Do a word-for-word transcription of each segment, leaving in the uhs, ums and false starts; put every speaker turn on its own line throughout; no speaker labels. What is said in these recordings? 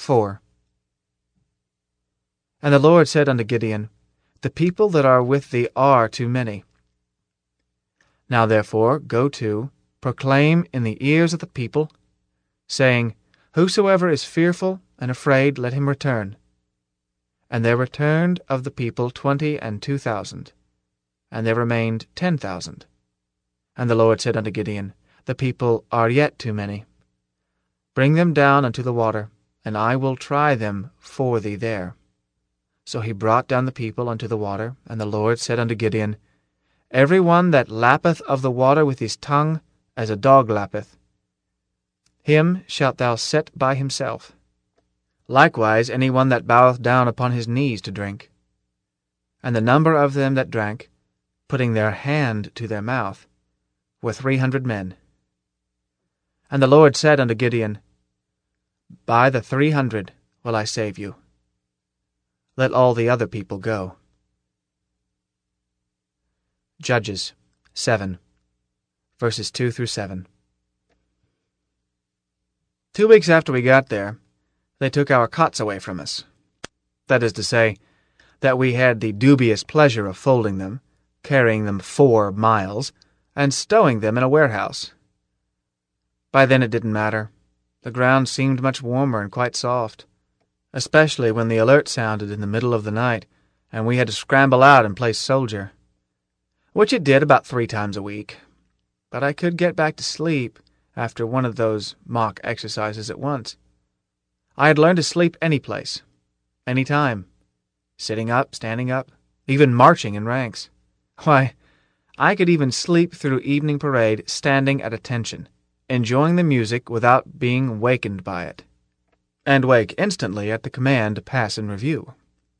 four. And the Lord said unto Gideon, The people that are with thee are too many. Now therefore go to, proclaim in the ears of the people, saying, Whosoever is fearful and afraid, let him return. And there returned of the people twenty and two thousand, and there remained ten thousand. And the Lord said unto Gideon, The people are yet too many. Bring them down unto the water, and I will try them for thee there. So he brought down the people unto the water, and the Lord said unto Gideon, Every one that lappeth of the water with his tongue, as a dog lappeth, him shalt thou set by himself. Likewise any one that boweth down upon his knees to drink. And the number of them that drank, putting their hand to their mouth, were three hundred men. And the Lord said unto Gideon, By the three hundred will I save you. Let all the other people go. Judges seven, verses two through seven. Two weeks after we got there, they took our cots away from us. That is to say, that we had the dubious pleasure of folding them, carrying them four miles, and stowing them in a warehouse. By then it didn't matter. The ground seemed much warmer and quite soft, especially when the alert sounded in the middle of the night, and we had to scramble out and play soldier, which it did about three times a week. But I could get back to sleep after one of those mock exercises at once. I had learned to sleep any place, any time, sitting up, standing up, even marching in ranks. Why, I could even sleep through evening parade standing at attention, enjoying the music without being wakened by it, and wake instantly at the command to pass in review.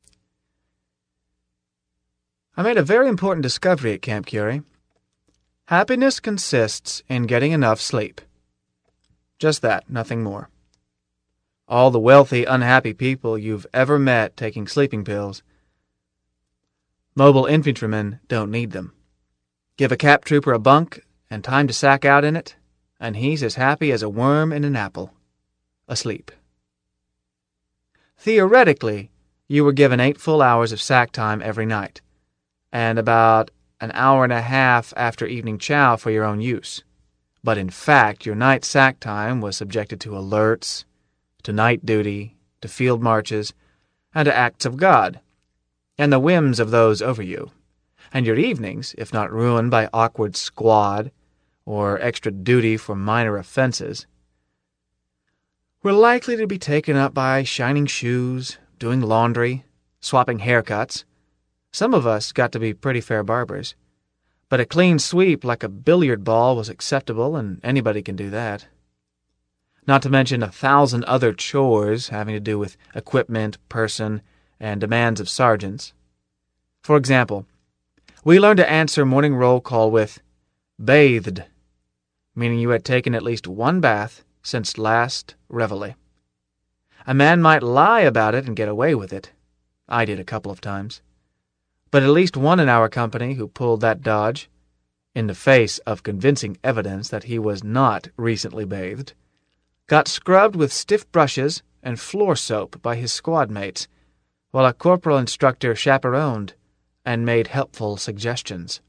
I made a very important discovery at Camp Curie. Happiness consists in getting enough sleep. Just that, nothing more. All the wealthy, unhappy people you've ever met taking sleeping pills. Mobile infantrymen don't need them. Give a cap trooper a bunk and time to sack out in it, and he's as happy as a worm in an apple, asleep. Theoretically, you were given eight full hours of sack time every night, and about an hour and a half after evening chow for your own use. But in fact, your night sack time was subjected to alerts, to night duty, to field marches, and to acts of God, and the whims of those over you. And your evenings, if not ruined by awkward squad or extra duty for minor offenses, were likely to be taken up by shining shoes, doing laundry, swapping haircuts. Some of us got to be pretty fair barbers, but a clean sweep like a billiard ball was acceptable, and anybody can do that. Not to mention a thousand other chores having to do with equipment, person, and demands of sergeants. For example, we learned to answer morning roll call with bathed, meaning you had taken at least one bath since last reveille. A man might lie about it and get away with it. I did a couple of times. But at least one in our company who pulled that dodge, in the face of convincing evidence that he was not recently bathed, got scrubbed with stiff brushes and floor soap by his squad mates, while a corporal instructor chaperoned and made helpful suggestions.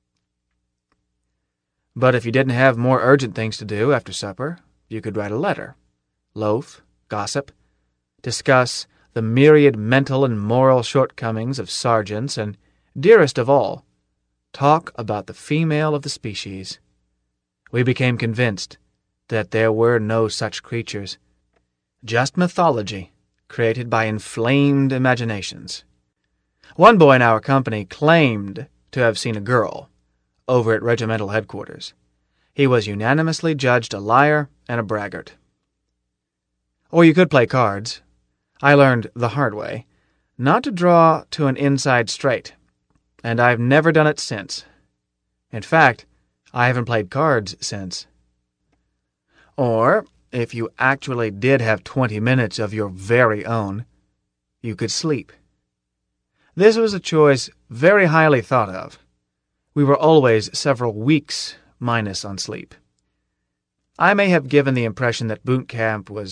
But if you didn't have more urgent things to do after supper, you could write a letter, loaf, gossip, discuss the myriad mental and moral shortcomings of sergeants, and, dearest of all, talk about the female of the species. We became convinced that there were no such creatures, just mythology created by inflamed imaginations. One boy in our company claimed to have seen a girl over at regimental headquarters. He was unanimously judged a liar and a braggart. Or you could play cards. I learned the hard way not to draw to an inside straight, and I've never done it since. In fact, I haven't played cards since. Or, if you actually did have twenty minutes of your very own, you could sleep. This was a choice very highly thought of. We were always several weeks minus on sleep. I may have given the impression that boot camp was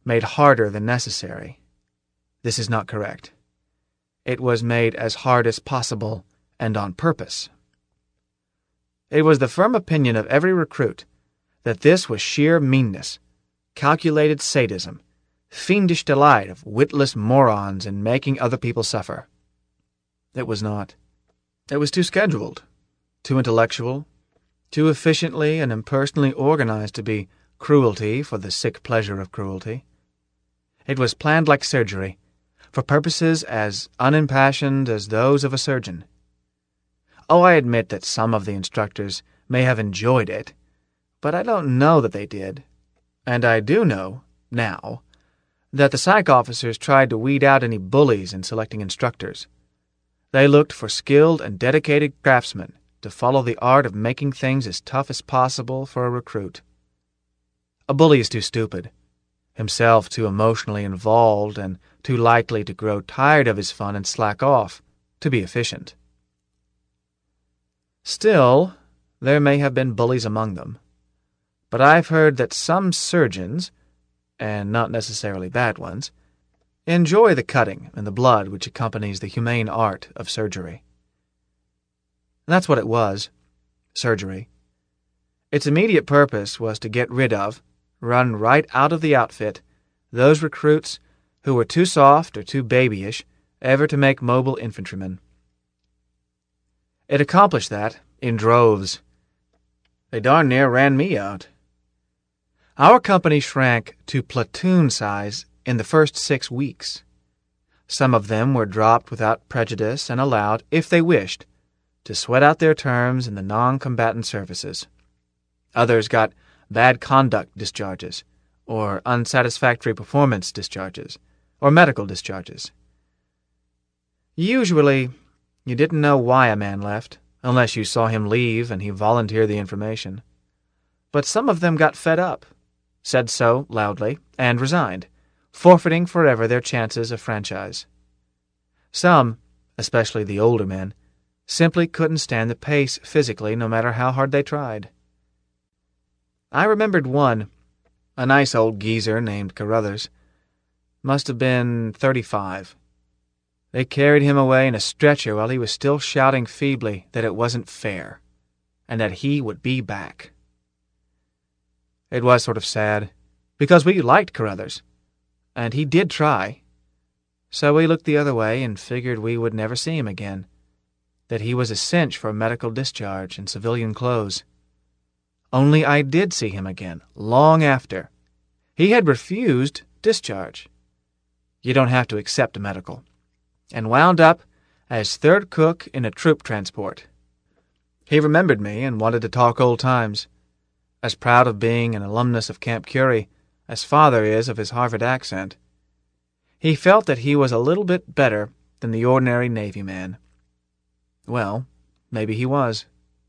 made harder than necessary. This is not correct. It was made as hard as possible and on purpose. It was the firm opinion of every recruit that this was sheer meanness, calculated sadism, fiendish delight of witless morons in making other people suffer. It was not. It was too scheduled, too intellectual, too efficiently and impersonally organized to be cruelty for the sick pleasure of cruelty. It was planned like surgery, for purposes as unimpassioned as those of a surgeon. Oh, I admit that some of the instructors may have enjoyed it, but I don't know that they did. And I do know, now, that the psych officers tried to weed out any bullies in selecting instructors. They looked for skilled and dedicated craftsmen to follow the art of making things as tough as possible for a recruit. A bully is too stupid, himself too emotionally involved and too likely to grow tired of his fun and slack off, to be efficient. Still, there may have been bullies among them, but I've heard that some surgeons, and not necessarily bad ones, enjoy the cutting and the blood which accompanies the humane art of surgery. That's what it was, surgery. Its immediate purpose was to get rid of, run right out of the outfit, those recruits who were too soft or too babyish ever to make mobile infantrymen. It accomplished that in droves. They darn near ran me out. Our company shrank to platoon size in the first six weeks. Some of them were dropped without prejudice and allowed, if they wished, to sweat out their terms in the non-combatant services. Others got bad conduct discharges, or unsatisfactory performance discharges, or medical discharges. Usually, you didn't know why a man left, unless you saw him leave and he volunteered the information. But some of them got fed up, said so loudly, and resigned, forfeiting forever their chances of franchise. Some, especially the older men, simply couldn't stand the pace physically no matter how hard they tried. I remembered one, a nice old geezer named Carruthers. Must have been thirty-five. They carried him away in a stretcher while he was still shouting feebly that it wasn't fair, and that he would be back. It was sort of sad, because we liked Carruthers, and he did try. So we looked the other way and figured we would never see him again, that he was a cinch for medical discharge in civilian clothes. Only I did see him again, long after. He had refused discharge. You don't have to accept a medical. And wound up as third cook in a troop transport. He remembered me and wanted to talk old times, as proud of being an alumnus of Camp Curie as father is of his Harvard accent. He felt that he was a little bit better than the ordinary Navy man. Well, maybe he was.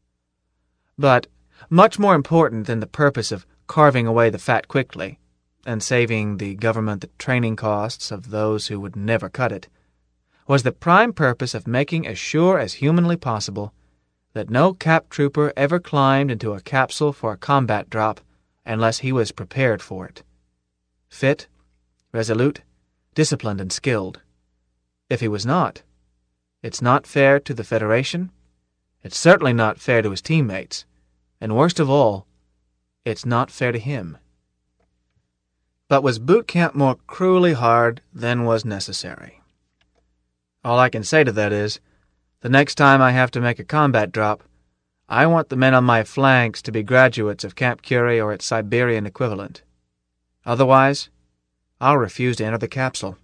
But much more important than the purpose of carving away the fat quickly and saving the government the training costs of those who would never cut it, was the prime purpose of making as sure as humanly possible that no cap trooper ever climbed into a capsule for a combat drop unless he was prepared for it. Fit, resolute, disciplined, and skilled. If he was not, it's not fair to the Federation, it's certainly not fair to his teammates, and worst of all, it's not fair to him. But was boot camp more cruelly hard than was necessary? All I can say to that is, the next time I have to make a combat drop, I want the men on my flanks to be graduates of Camp Curie or its Siberian equivalent. Otherwise, I'll refuse to enter the capsule.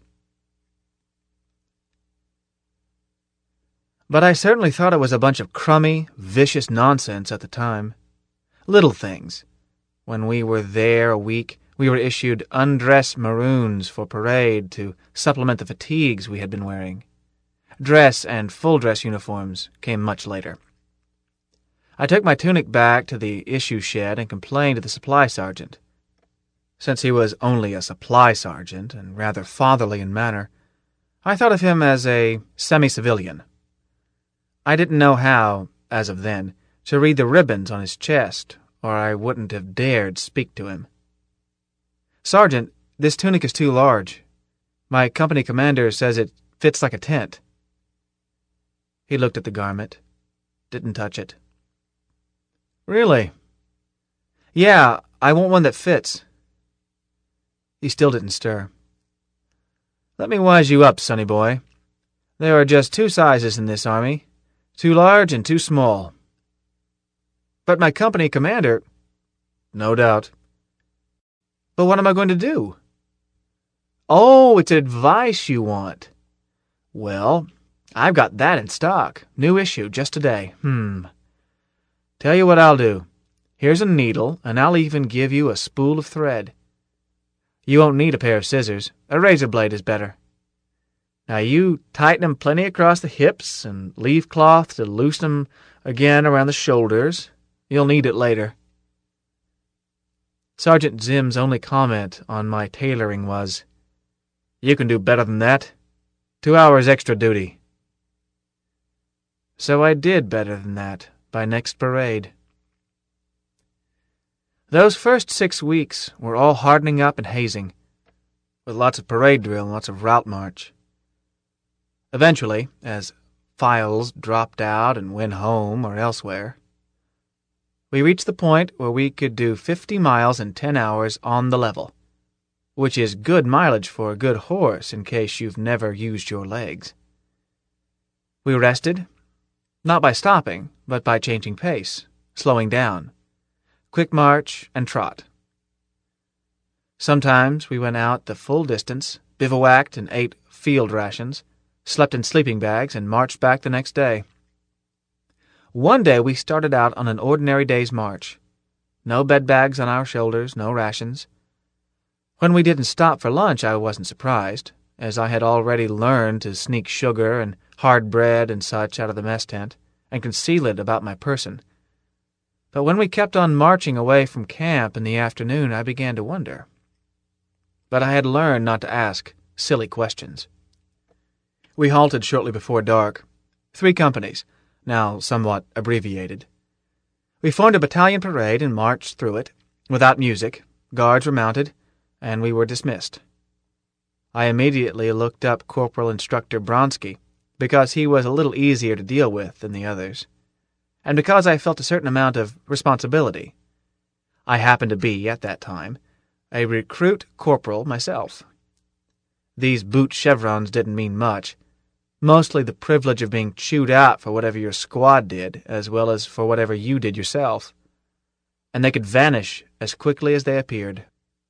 But I certainly thought it was a bunch of crummy, vicious nonsense at the time. Little things. When we were there a week, we were issued undress maroons for parade to supplement the fatigues we had been wearing. Dress and full-dress uniforms came much later. I took my tunic back to the issue shed and complained to the supply sergeant. Since he was only a supply sergeant and rather fatherly in manner, I thought of him as a semi-civilian. I didn't know how, as of then, to read the ribbons on his chest, or I wouldn't have dared speak to him. Sergeant This tunic is too large. My company commander says it fits like a tent." He looked at the garment, didn't touch it. "Really?" "Yeah, I want one that fits." He still didn't stir. "Let me wise you up, sonny boy. There are just two sizes in this army, too large and too small." "But my company commander—" "No doubt." "But what am I going to do?" "Oh, it's advice you want. Well, I've got that in stock. New issue, just today. Hmm. Tell you what I'll do. Here's a needle, and I'll even give you a spool of thread. You won't need a pair of scissors. A razor blade is better. Now you tighten 'em plenty across the hips and leave cloth to loosen 'em again around the shoulders. You'll need it later." Sergeant Zim's only comment on my tailoring was, "You can do better than that. Two hours extra duty." So I did better than that by next parade. Those first six weeks were all hardening up and hazing, with lots of parade drill and lots of route march. Eventually, as files dropped out and went home or elsewhere, we reached the point where we could do fifty miles in ten hours on the level, which is good mileage for a good horse in case you've never used your legs. We rested, not by stopping, but by changing pace, slowing down, quick march and trot. Sometimes we went out the full distance, bivouacked and ate field rations, slept in sleeping bags, and marched back the next day. One day we started out on an ordinary day's march. No bed bags on our shoulders, no rations. When we didn't stop for lunch, I wasn't surprised, as I had already learned to sneak sugar and hard bread and such out of the mess tent, and conceal it about my person. But when we kept on marching away from camp in the afternoon, I began to wonder. But I had learned not to ask silly questions. We halted shortly before dark. Three companies, now somewhat abbreviated. We formed a battalion parade and marched through it, without music. Guards were mounted, and we were dismissed. I immediately looked up Corporal Instructor Bronsky, because he was a little easier to deal with than the others, and because I felt a certain amount of responsibility. I happened to be, at that time, a recruit corporal myself. These boot chevrons didn't mean much, mostly the privilege of being chewed out for whatever your squad did, as well as for whatever you did yourself, and they could vanish as quickly as they appeared.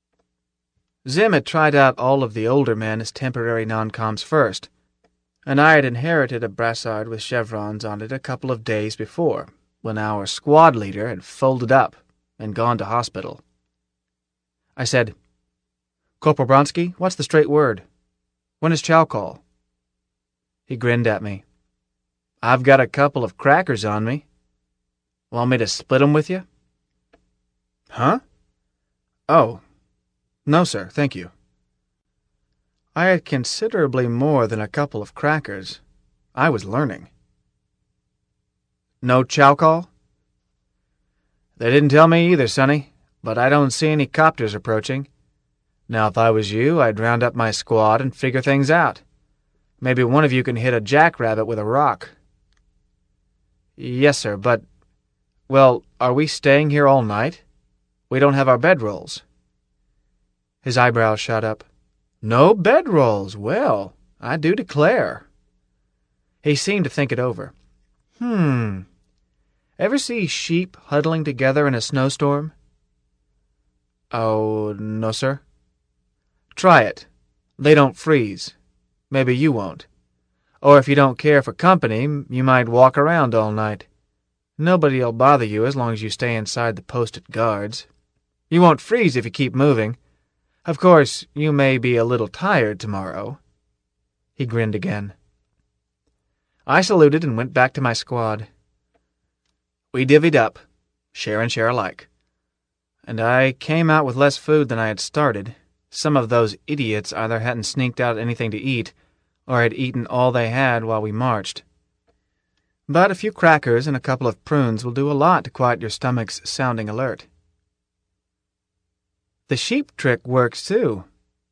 Zim had tried out all of the older men as temporary non-coms first, and I had inherited a brassard with chevrons on it a couple of days before, when our squad leader had folded up and gone to hospital. I said, "Corporal Bronsky, what's the straight word? When is chow call?" He grinned at me. "I've got a couple of crackers on me. Want me to split 'em with you?" "Huh? Oh, no, sir, thank you." I had considerably more than a couple of crackers. I was learning. "No chow call?" "They didn't tell me either, Sonny, but I don't see any copters approaching. Now, if I was you, I'd round up my squad and figure things out. Maybe one of you can hit a jackrabbit with a rock." "Yes, sir, but... Well, are we staying here all night? We don't have our bedrolls." His eyebrows shot up. "No bedrolls? Well, I do declare." He seemed to think it over. Hmm. Ever see sheep huddling together in a snowstorm?" "Oh, no, sir." "Try it. They don't freeze. Maybe you won't. Or if you don't care for company, you might walk around all night. Nobody'll bother you as long as you stay inside the posted guards. You won't freeze if you keep moving. Of course, you may be a little tired tomorrow." He grinned again. I saluted and went back to my squad. We divvied up, share and share alike. And I came out with less food than I had started. Some of those idiots either hadn't sneaked out anything to eat, or had eaten all they had while we marched. But a few crackers and a couple of prunes will do a lot to quiet your stomach's sounding alert. "The sheep trick works, too,"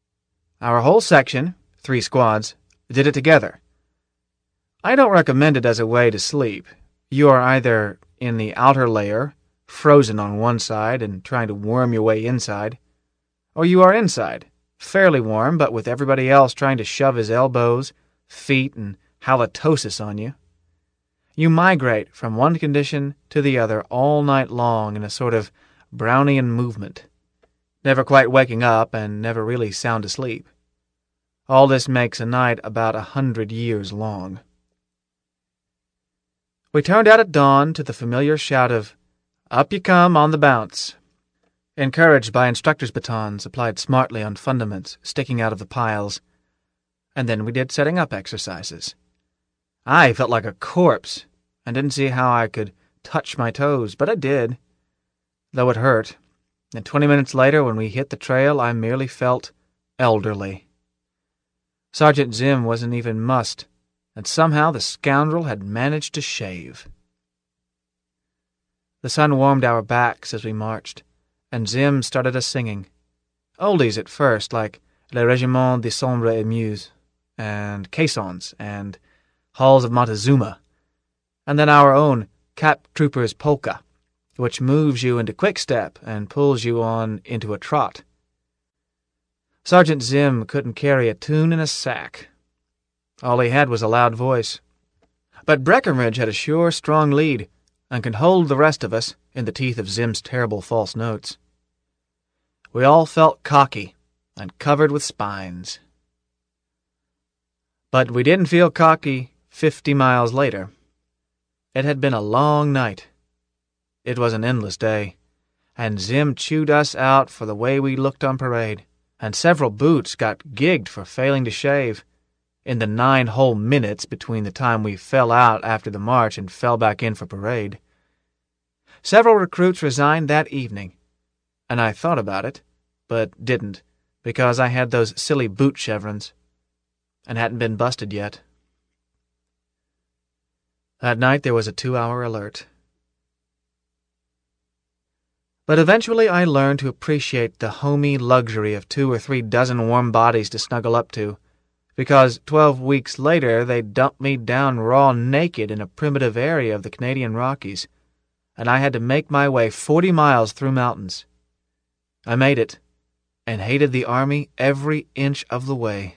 Our whole section, three squads, did it together. I don't recommend it as a way to sleep. You are either in the outer layer, frozen on one side and trying to worm your way inside, or you are inside, fairly warm, but with everybody else trying to shove his elbows, feet, and halitosis on you. You migrate from one condition to the other all night long in a sort of Brownian movement, never quite waking up and never really sound asleep. All this makes a night about a hundred years long. We turned out at dawn to the familiar shout of, "Up you come on the bounce," encouraged by instructors' batons applied smartly on fundaments sticking out of the piles, and then we did setting up exercises. I felt like a corpse and didn't see how I could touch my toes, but I did, though it hurt, and twenty minutes later when we hit the trail I merely felt elderly. Sergeant Zim wasn't even mussed, and somehow the scoundrel had managed to shave. The sun warmed our backs as we marched, and Zim started us singing. Oldies at first, like Le Régiment des Sombres et Muses, and Caissons, and Halls of Montezuma, and then our own Cap Trooper's Polka, which moves you into quick-step and pulls you on into a trot. Sergeant Zim couldn't carry a tune in a sack. All he had was a loud voice. But Breckenridge had a sure, strong lead, and could hold the rest of us in the teeth of Zim's terrible false notes. We all felt cocky and covered with spines. But we didn't feel cocky fifty miles later. It had been a long night. It was an endless day, and Zim chewed us out for the way we looked on parade, and several boots got gigged for failing to shave in the nine whole minutes between the time we fell out after the march and fell back in for parade. Several recruits resigned that evening, and I thought about it, but didn't, because I had those silly boot chevrons, and hadn't been busted yet. That night there was a two-hour alert. But eventually I learned to appreciate the homey luxury of two or three dozen warm bodies to snuggle up to, because twelve weeks later they dumped me down raw naked in a primitive area of the Canadian Rockies, and I had to make my way forty miles through mountains. I made it, and hated the Army every inch of the way.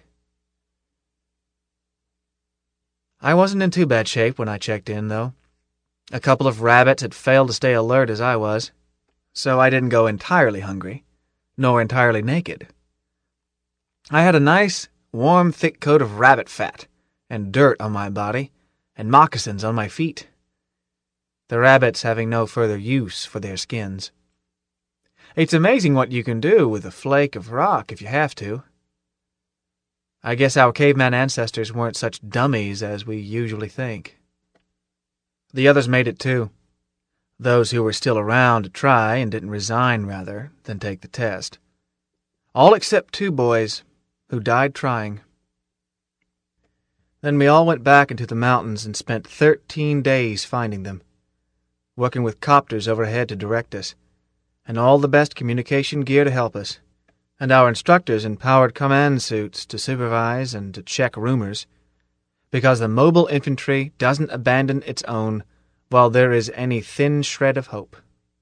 I wasn't in too bad shape when I checked in, though. A couple of rabbits had failed to stay alert as I was, so I didn't go entirely hungry, nor entirely naked. I had a nice, warm, thick coat of rabbit fat, and dirt on my body, and moccasins on my feet, the rabbits having no further use for their skins. It's amazing what you can do with a flake of rock if you have to. I guess our caveman ancestors weren't such dummies as we usually think. The others made it too. Those who were still around to try and didn't resign rather than take the test. All except two boys who died trying. Then we all went back into the mountains and spent thirteen days finding them, working with copters overhead to direct us, and all the best communication gear to help us, and our instructors in powered command suits to supervise and to check rumors, because the mobile infantry doesn't abandon its own while there is any thin shred of hope.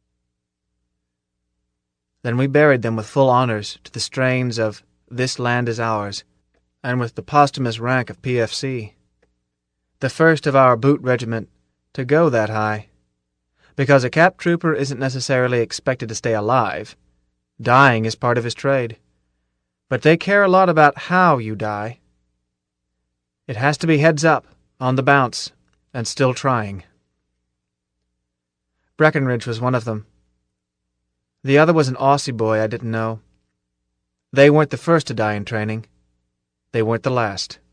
Then we buried them with full honors to the strains of This Land Is Ours, and with the posthumous rank of P F C, the first of our boot regiment to go that high, because a cap trooper isn't necessarily expected to stay alive. Dying is part of his trade. But they care a lot about how you die. It has to be heads up, on the bounce, and still trying. Breckenridge was one of them. The other was an Aussie boy I didn't know. They weren't the first to die in training. They weren't the last.